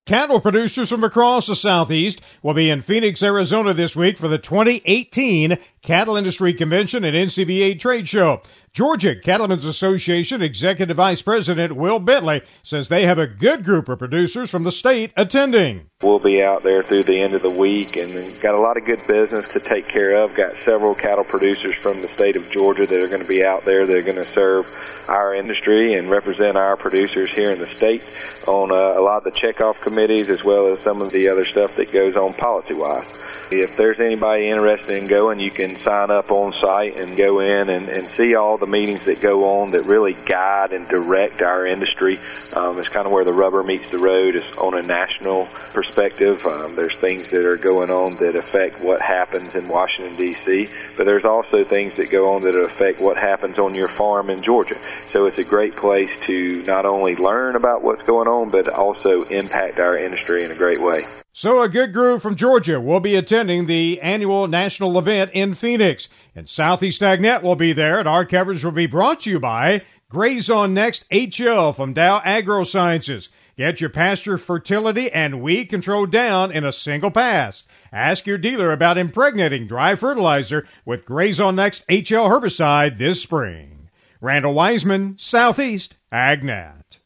Cattle producers from across the Southeast will be in Phoenix, Arizona this week for the 2018 Cattle Industry Convention and NCBA Trade Show. Georgia Cattlemen's Association Executive Vice President Will Bentley says they have a good group of producers from the state attending. We'll be out there through the end of the week and got a lot of good business to take care of. Got several cattle producers from the state of Georgia that are going to be out there. They're going to serve our industry and represent our producers here in the state on a lot of the checkoff committees as well as some of the other stuff that goes on policy-wise. If there's anybody interested in going, you can sign up on site and go in and see all the meetings that go on that really guide and direct our industry. It's kind of where the rubber meets the road. It's on a national perspective. There's things that are going on that affect what happens in Washington, D.C., but there's also things that go on that affect what happens on your farm in Georgia. So it's a great place to not only learn about what's going on, but also impact our industry in a great way. So a good group from Georgia will be attending the annual national event in Phoenix. And Southeast AgNet will be there, and our coverage will be brought to you by Graze On Next HL from Dow AgroSciences. Get your pasture fertility and weed control down in a single pass. Ask your dealer about impregnating dry fertilizer with Graze On Next HL herbicide this spring. Randall Wiseman, Southeast AgNet.